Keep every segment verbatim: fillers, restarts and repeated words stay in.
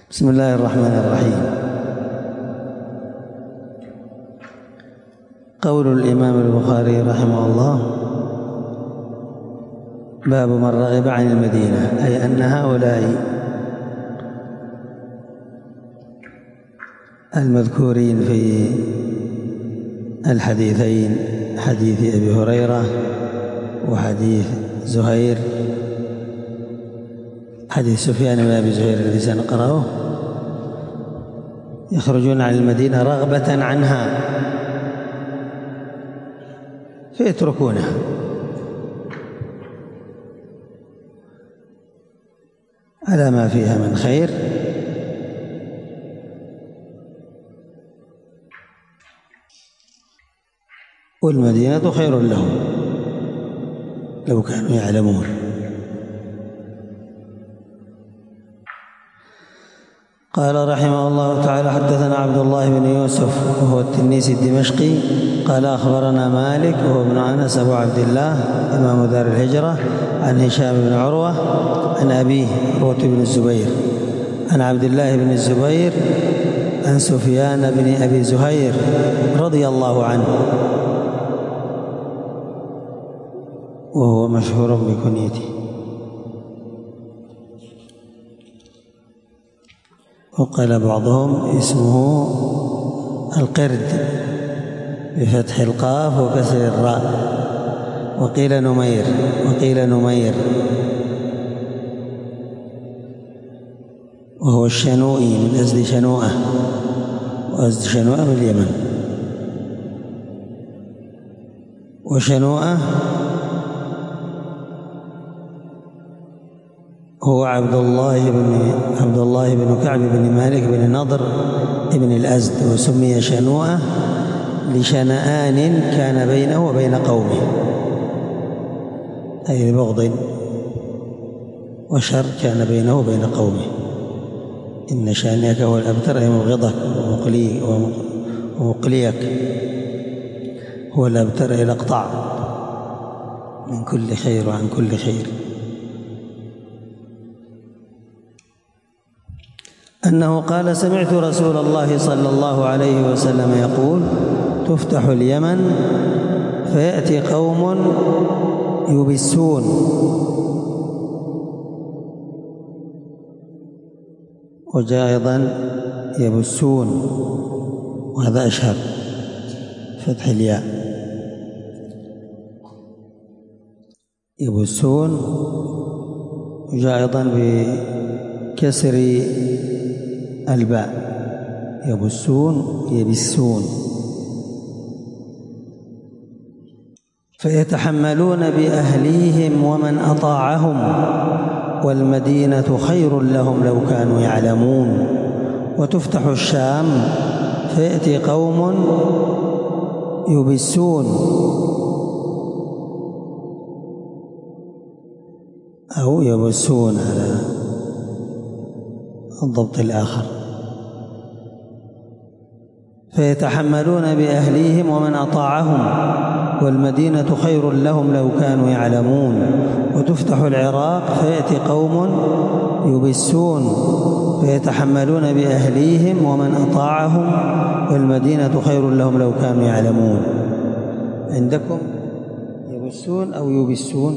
بسم الله الرحمن الرحيم. قول الإمام البخاري رحمه الله: باب من رغب عن المدينة، أي أن هؤلاء المذكورين في الحديثين، حديث أبي هريرة وحديث زهير، حديث سفيان بن أبي زهير الذي سنقرأه، يخرجون عن المدينة رغبة عنها فيتركونها، على ما فيها من خير، والمدينة خير لهم لو كانوا يعلمون. قال رحمه الله تعالى: حدثنا عبد الله بن يوسف وهو التنيسي الدمشقي قال: أخبرنا مالك وهو ابن أنس أبو عبد الله إمام دار الهجرة عن هشام بن عروة عن أبيه عروة بن الزبير عن عبد الله بن الزبير عن سفيان بن أبي زهير رضي الله عنه، وهو مشهور بكنيته. وقال بعضهم اسمه القرد بفتح القاف وكسر الراء، وقيل نمير وقيل نمير وهو الشنوئي من أزد شنوءة، وأزد شنوءة باليمن. وشنوءة هو عبد الله بن عبد الله بن كعب بن مالك بن نضر بن الأزد، وسمي شنوءة لشنآن كان بينه وبين قومه، أي بغض وشر كان بينه وبين قومه. إن شانئك هو الأبتر، أي مبغضك ومقليك، هو الأبتر، أي الأقطع من كل خير وعن كل خير. أنه قال: سمعت رسول الله صلى الله عليه وسلم يقول: تفتح اليمن فيأتي قوم يبسون وجاء أيضا يبسون، وهذا أشهر، فتح الياء، يبسون، وجاء أيضا بكسر الباء، يبسون يبسون. فيتحملون بأهليهم ومن أطاعهم، والمدينة خير لهم لو كانوا يعلمون. وتفتح الشام فيأتي قوم يبسون أو يبسون على الضبط الآخر. فيتحملون بأهليهم ومن أطاعهم، والمدينة خير لهم لو كانوا يعلمون. وتفتح العراق فيأتي قوم يبسون فيتحملون بأهليهم ومن أطاعهم، والمدينة خير لهم لو كانوا يعلمون. عندكم يبسون أو يبسون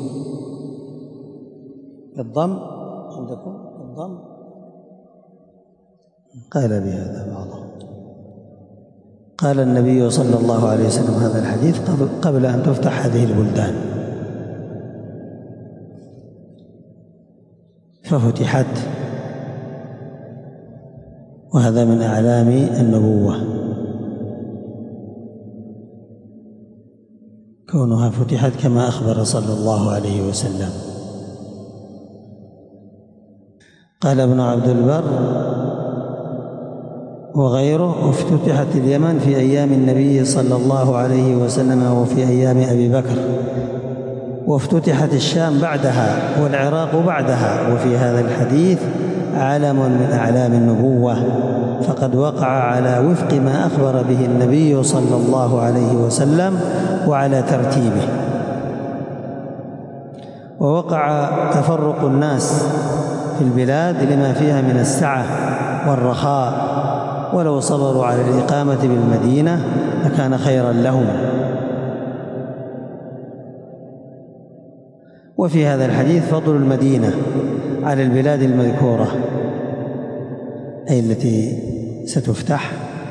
بالضم؟ عندكم بالضم؟ قال بهذا بعضهم. قال النبي صلى الله عليه وسلم هذا الحديث قبل أن تفتح هذه البلدان، ففتحت، وهذا من أعلام النبوة كونها فتحت كما أخبر صلى الله عليه وسلم. قال ابن عبد البر وغيره: افتتحت اليمن في أيام النبي صلى الله عليه وسلم وفي أيام أبي بكر، وافتتحت الشام بعدها والعراق بعدها. وفي هذا الحديث علم من أعلام النبوة، فقد وقع على وفق ما أخبر به النبي صلى الله عليه وسلم وعلى ترتيبه. ووقع تفرق الناس في البلاد لما فيها من السعة والرخاء، ولو صبروا على الإقامة بالمدينة لكان خيرا لهم. وفي هذا الحديث فضل المدينة على البلاد المذكورة، أي التي ستفتح،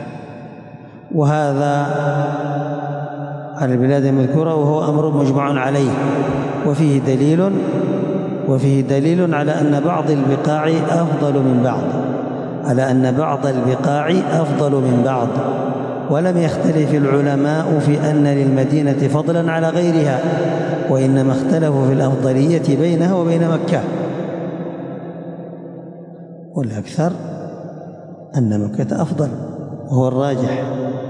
وهذا على البلاد المذكورة وهو أمر مجمع عليه. وفيه دليل وفيه دليل على أن بعض البقاع أفضل من بعض على أن بعض البقاع أفضل من بعض ولم يختلف العلماء في أن للمدينة فضلا على غيرها، وإنما اختلفوا في الأفضلية بينها وبين مكة، والأكثر أن مكة أفضل وهو الراجح.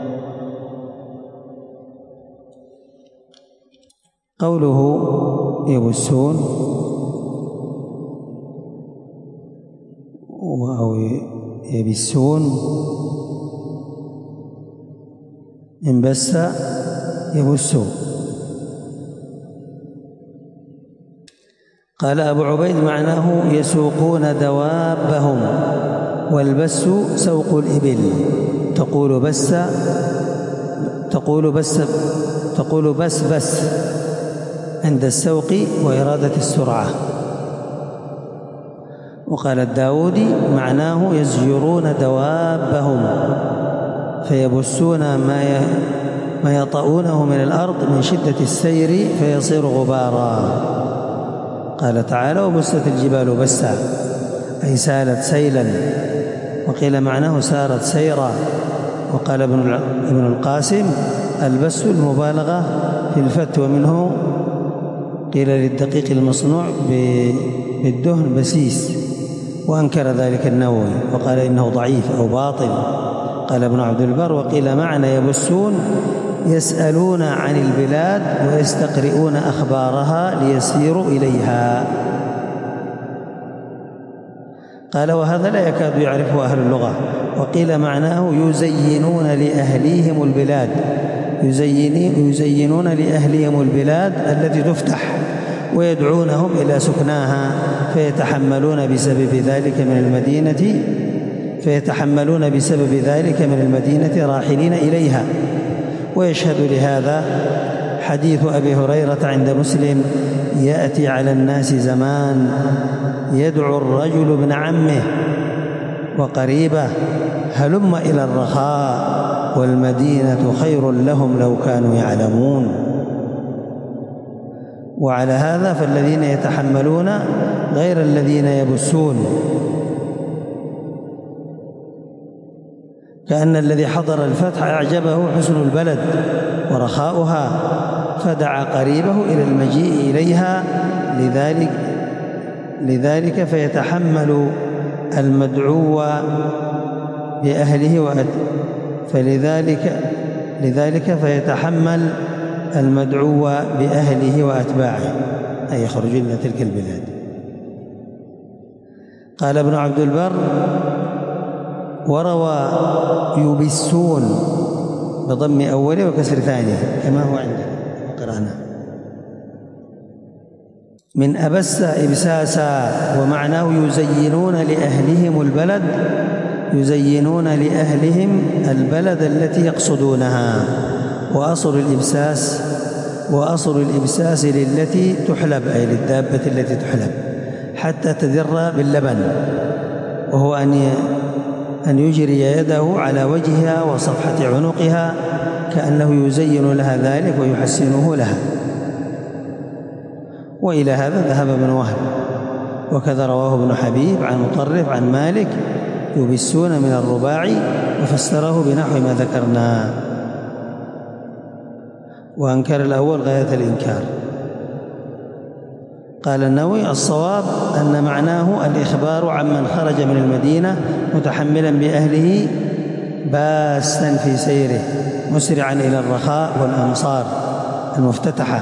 قوله يبسون أو يبسون، انبس يبسون. قال أبو عبيد معناه يسوقون دوابهم، والبس سوق الإبل، تقول بس تقول بس تقول بس بس عند السوق وإرادة السرعة. وقال الداودي معناه يزجرون دوابهم فيبسون ما ما يطؤونه من الأرض من شدة السير فيصير غبارا. قال تعالى وبست الجبال بسا، أي سالت سيلا، وقيل معناه سارت سيرا. وقال ابن القاسم البس المبالغة في الفت، ومنه قيل للدقيق المصنوع بالدهن بسيس، وأنكر ذلك النووي وقال إنه ضعيف أو باطل. قال ابن عبد البر وقيل معنى يبسون يسألون عن البلاد ويستقرئون أخبارها ليسيروا إليها. قال وهذا لا يكاد يعرفه أهل اللغة. وقيل معناه يزينون لأهليهم البلاد يزينون لأهليهم البلاد التي تفتح ويدعونهم إلى سكناها، فيتحملون بسبب ذلك من المدينة فيتحملون بسبب ذلك من المدينة راحلين إليها. ويشهد لهذا حديث أبي هريرة عند مسلم يأتي على الناس زمان يدعو الرجل ابن عمه وقريبه هلم إلى الرخاء والمدينة خير لهم لو كانوا يعلمون. وعلى هذا فالذين يتحملون غير الذين يبسون، كأن الذي حضر الفتح أعجبه حسن البلد ورخاؤها فدعا قريبه إلى المجيء إليها، لذلك لذلك فيتحمل المدعو بأهله وأت فلذلك لذلك فيتحمل المدعو بأهله وأتباعه، أي يخرج إلى تلك البلاد. قال ابن عبد البر وروى يبسون بضم أوله وكسر ثانيه كما هو عندنا قرأنا من أبس إبساسا، ومعناه يزينون لأهلهم البلد يزينون لأهلهم البلد التي يقصدونها. وأصل الإبساس وأصل الإبساس للتي تحلب، أي للدابة التي تحلب حتى تدر باللبن، وهو أن أن يجري يده على وجهها وصفحة عنقها كأنه يزين لها ذلك ويحسنه لها. وإلى هذا ذهب ابن وهب، وكذا رواه ابن حبيب عن مطرف عن مالك يبسون من الرباعي، وفسره بنحو ما ذكرنا، وأنكر الأول غاية الإنكار. قال النووي الصواب أن معناه الإخبار عمن خرج من المدينة متحملا بأهله باسا في سيره مسرعا إلى الرخاء والأمصار المفتتحة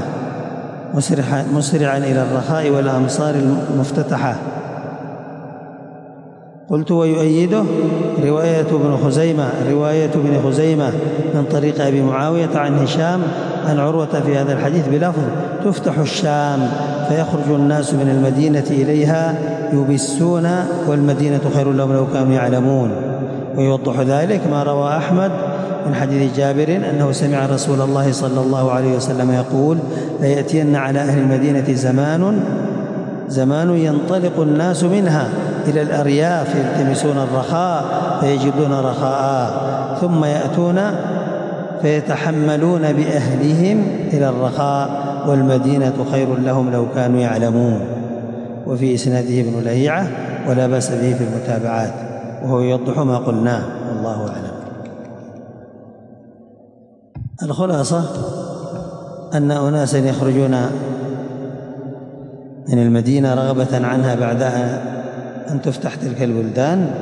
مسرعا إلى الرخاء والأمصار المفتتحة. قلت ويؤيده رواية ابن خزيمة رواية ابن خزيمة من طريق أبي معاوية عن هشام عن عروة في هذا الحديث بلفظ تفتح الشام فيخرج الناس من المدينة إليها يبسون والمدينة خير لهم لو كانوا يعلمون. ويوضح ذلك ما روى أحمد من حديث جابر أنه سمع رسول الله صلى الله عليه وسلم يقول ليأتين على أهل المدينة زمان زمان ينطلق الناس منها إلى الأرياف يلتمسون الرخاء فيجدون رخاء ثم يأتون فيتحملون بأهلهم إلى الرخاء والمدينة خير لهم لو كانوا يعلمون. وفي إسناده ابن لهيعة ولا بأس به في المتابعات، وهو يوضح ما قلناه والله أعلم. الخلاصة أن أناسا يخرجون من المدينة رغبة عنها بعد أن تفتح تلك البلدان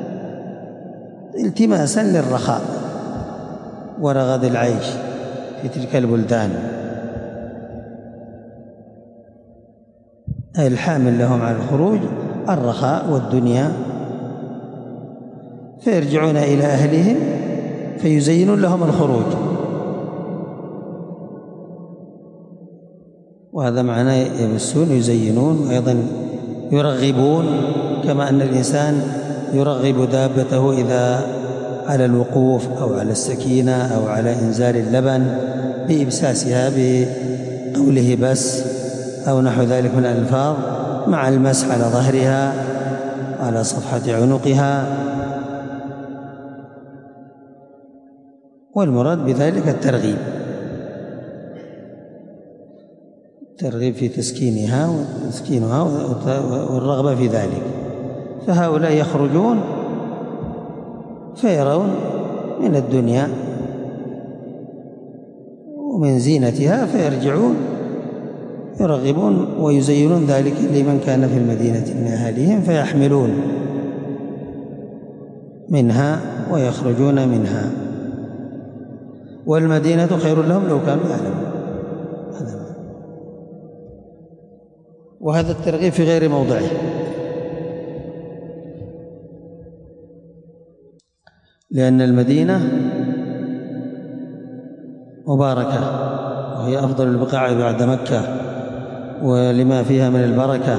التماسا للرخاء ورغد العيش في تلك البلدان، أي الحامل لهم على الخروج الرخاء والدنيا، فيرجعون إلى أهلهم فيزينون لهم الخروج. وهذا معناه يبسون يزينون وأيضا يرغبون، كما أن الإنسان يرغب دابته إذا على الوقوف أو على السكينة أو على إنزال اللبن بإبساسها بقوله بس أو نحو ذلك من الألفاظ، مع المسح على ظهرها على صفحة عنقها. والمراد بذلك الترغيب الترغيب في تسكينها وتسكينها والرغبة في ذلك. فهؤلاء يخرجون فيرون من الدنيا ومن زينتها فيرجعون يرغبون ويزينون ذلك لمن كان في المدينة من أهلهم فيحملون منها ويخرجون منها، والمدينة خير لهم لو كانوا يعلمون. وهذا الترغيب في غير موضعه، لأن المدينة مباركة وهي أفضل البقاع بعد مكة ولما فيها من البركة،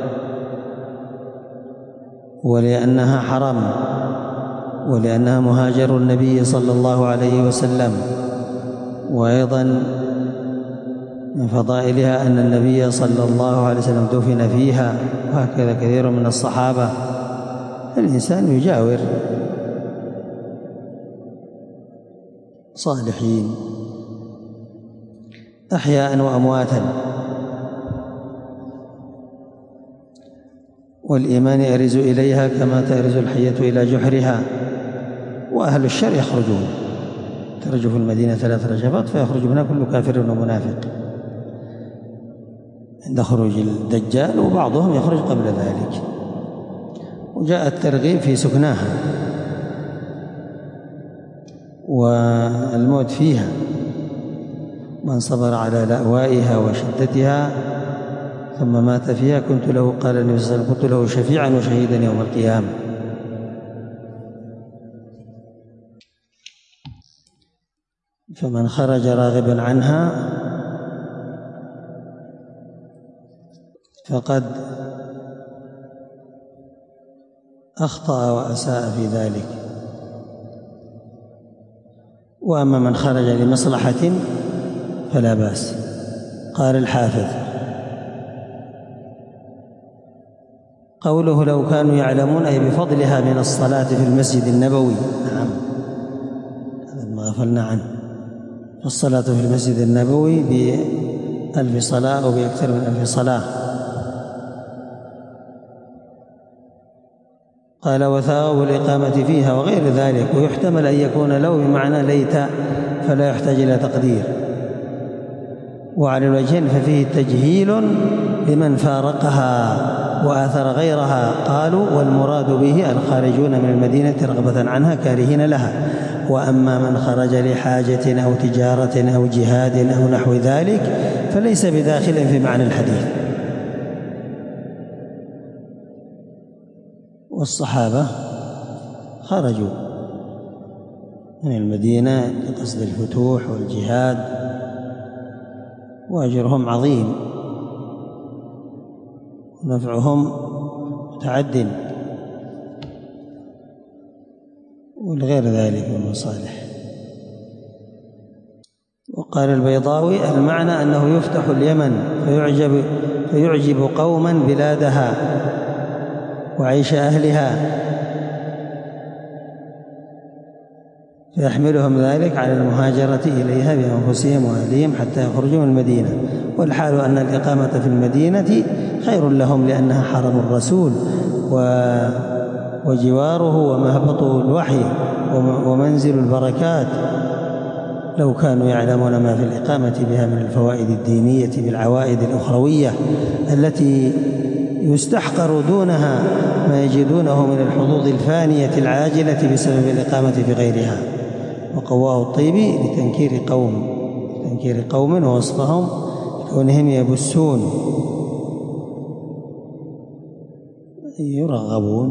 ولأنها حرم، ولأنها مهاجر النبي صلى الله عليه وسلم. وأيضا من فضائلها أن النبي صلى الله عليه وسلم دفن فيها، وهكذا كثير من الصحابة. الإنسان يجاور صالحين أحياء وأمواتا، والإيمان يرز إليها كما ترز الحية إلى جحرها. وأهل الشر يخرجون، ترجف المدينة ثلاث رجفات فيخرج منها كل كافر ومنافق عند خروج الدجال، وبعضهم يخرج قبل ذلك. وجاء الترغيب في سكناها والموت فيها، من صبر على لأوائها وشدتها ثم مات فيها كنت له، قال النبي صلى الله عليه وسلم كنت له شفيعا وشهيدا يوم القيامة. فمن خرج راغبا عنها فقد أخطأ وأساء في ذلك. وأما من خرج لمصلحة فلا بأس. قال الحافظ قوله لو كانوا يعلمون أي بفضلها من الصلاة في المسجد النبوي. نعم، هذا ما غفلنا عنه. الصلاة في المسجد النبوي بألف صلاة أو بأكثر من ألف صلاة. قال وثواب الإقامة فيها وغير ذلك. ويحتمل أن يكون لو بمعنى ليت فلا يحتاج إلى تقدير. وعلى الوجهين ففيه تجهيل لمن فارقها وآثر غيرها. قالوا والمراد به الخارجون من المدينة رغبة عنها كارهين لها. وأما من خرج لحاجة أو تجارة أو جهاد أو نحو ذلك فليس بداخل في معنى الحديث. والصحابة خرجوا من المدينة لقصد الفتوح والجهاد، وأجرهم عظيم ونفعهم متعد ولغير ذلك من المصالح. وقال البيضاوي: المعنى أنه يفتح اليمن فيعجب, فيعجب قوما بلادها وعيش أهلها، فيحملهم ذلك على المهاجرة إليها بأنفسهم وأهليهم حتى يخرجوا من المدينة، والحال أن الإقامة في المدينة خير لهم لأنها حرم الرسول وجواره ومهبط الوحي ومنزل البركات، لو كانوا يعلمون ما في الإقامة بها من الفوائد الدينية بالعوائد الأخروية التي يستحقر دونها ما يجدونه من الحظوظ الفانية العاجلة بسبب الإقامة في غيرها. وقواه الطيبي لتنكير قوم تنكير قوم ووصفهم كونهم يبسون يرغبون،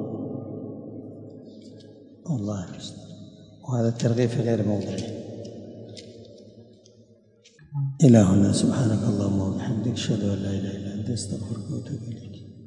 والله المستعان. وهذا الترغيب في غير موضعه. إلى هنا، سبحانك اللهم وبحمدك، أشهد أن لا إله إلا أنت، أستغفرك وأتوب إليك.